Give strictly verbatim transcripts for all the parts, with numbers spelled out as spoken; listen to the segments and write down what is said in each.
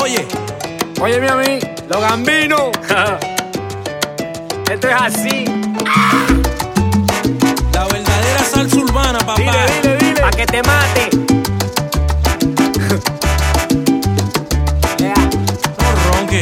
Oye, Óyeme a mí, los gambinos. Esto es así. la verdadera salsa urbana, papá. Dile, dile, dile. Pa' que te mate. Yeah. No ronque.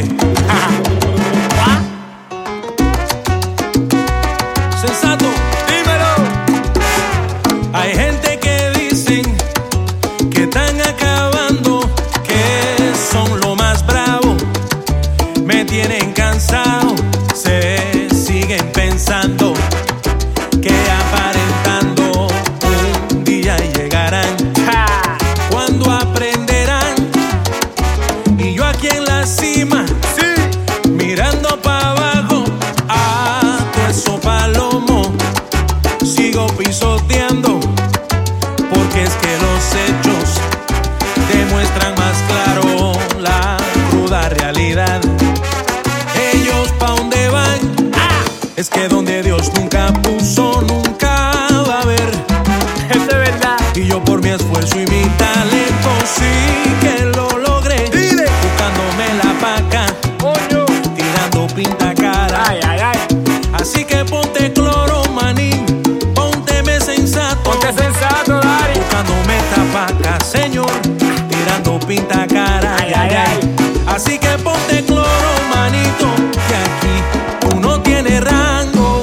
Sensato, Dímelo. hay gente que dicen que están acabando, que son lo más bravo. Me tienen cansado, se siguen pensando que aparentando un día llegarán. Ja. Cuando aprenderán, y yo aquí en la cima, Sí. mirando para abajo, a todo eso palomo, sigo pisoteando, porque es que los hechos demuestran más claro la cruda realidad. Ellos pa' dónde van, Ah. es que donde Dios nunca puso, nunca va a haber. Eso es verdad. Y yo por mi esfuerzo y mi talento sí que lo logré. Dile. Buscándome la paca, Coño. tirando pinta cara. Ay, ay, ay. Así que ponte cloro, manín, pónteme sensato. Ponte sensato, Dari. Buscándome esta paca, señor, tirando pinta cara. Ay, ay, ay. Así que ponte cloro, manito, que aquí tú no tienes rango.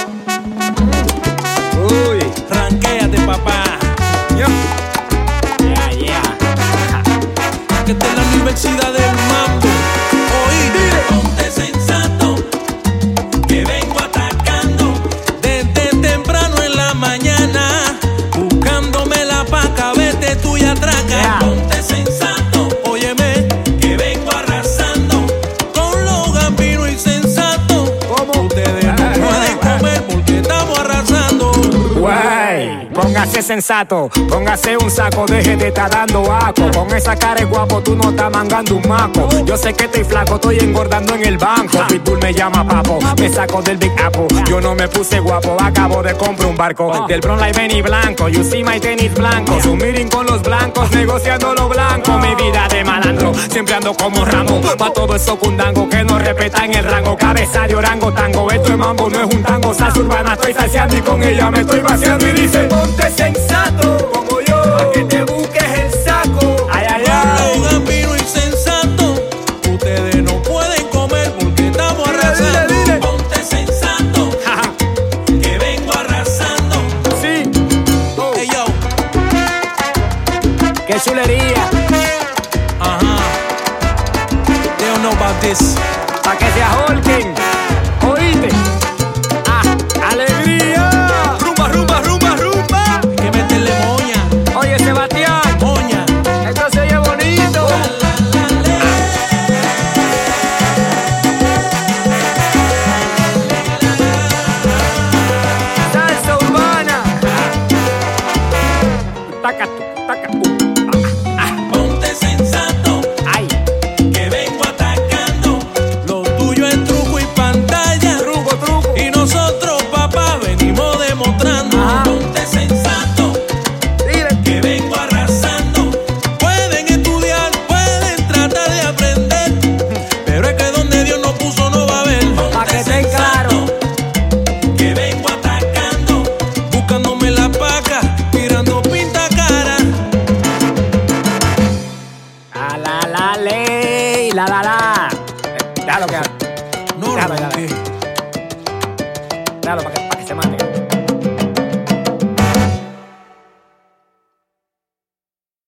Uy. Ranquéate, papá, Yo. Yeah, yeah. que esta es la universidad del mambo. Oíste, ponte sensato, que vengo atacando desde temprano en la mañana, buscándome la paca, vete tú y atraca. Yeah. Ponte sensato, óyeme, que vengo arrasando con los gambinos y sensato. ¿Cómo? Ustedes no pueden comer porque estamos arrasando. Güey, póngase sensato, póngase un saco, deje de estar dando aco. Con esa cara de guapo tú no estás mangando un maco. Yo sé que estoy flaco, estoy engordando en el banco. Pitbull me llama papo, me saco del Big Apple. Yo no me puse guapo, acabo de comprar un barco. Del Bronx Live Benny blanco, you see my tenis blanco. Su meeting con los blancos, negociando lo blanco. Mi vida de malandro, siempre ando como Rambo. Pa' todo eso cundango que no respetan el rango. Cabeza de orango tango, esto es mambo, no es un tango. Salsa urbana, estoy salseando y con ella me estoy vaciando. Y dice, ponte sensato, como yo, pa' que te busques el saco. Ay, ay, ay. Los gambinos y sensato, ustedes no pueden comer porque estamos Dile, arrasando. dile, dile. Ponte sensato, Jaja. que vengo arrasando. Sí. Oh, Hey yo, qué chulería. ajá. They don't know about this. Pa' que se ahorquen. Oíste. Ah, alegría. Rumba, rumba, rumba, rumba. Hay que meterle moña, Oye, Sebastián, moña. esto se oye bonito. Salsa urbana. Taca, tu, taca, tu. Ponte sensato, Ay, que vengo atacando. Lo tuyo es truco y pantalla. truco, truco. Y nosotros, papá, venimos demostrando. Ajá. Ponte sensato, Dile. que vengo arrasando. Pueden estudiar, pueden tratar de aprender, pero es que donde Dios no puso no va a haber. Pa' que estén claro. Que vengo atacando, buscándome la paca, tirando pinta cara. A la la ley, la la la. Eh, Déjalo que No, Déjalo, no, déjalo. que- Déjalo para que, pa' que se mate.